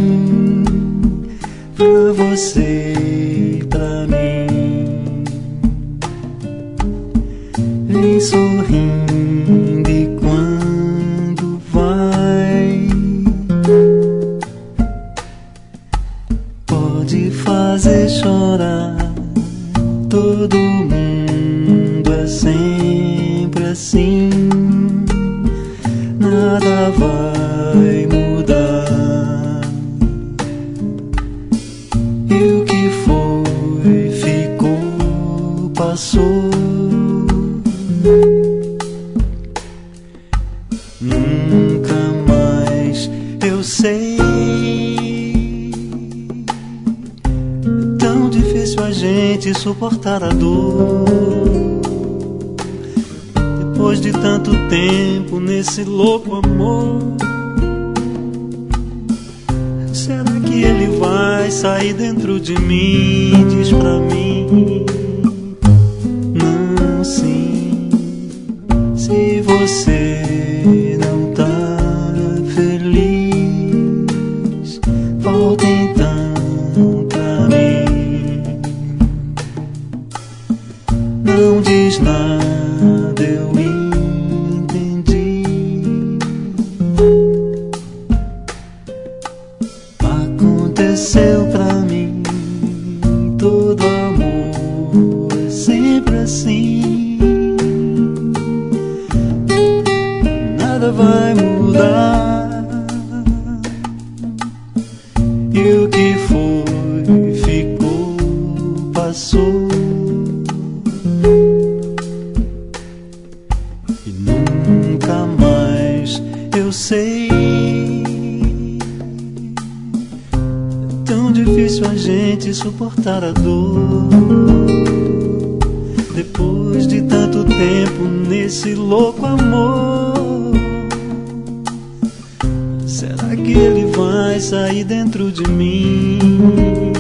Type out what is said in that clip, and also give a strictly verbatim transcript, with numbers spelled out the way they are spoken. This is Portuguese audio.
pra você e pra mim. Vem sorrindo e quando vai, pode fazer chorar. Todo mundo é sempre assim, nada vai mudar. E o que foi, ficou, passou. Nunca mais eu sei. É tão difícil a gente suportar a dor depois de tanto tempo nesse louco amor. Será que ele vai sair dentro de mim? Diz pra mim, não, sim. Se você não tá feliz, volta então pra mim. Não diz nada, eu entendi. Aconteceu pra mim, todo amor é sempre assim. Nada vai mudar. E o que foi, ficou, passou. E nunca mais eu sei. É tão difícil a gente suportar a dor depois de tanto tempo nesse louco amor. Será que ele vai sair dentro de mim?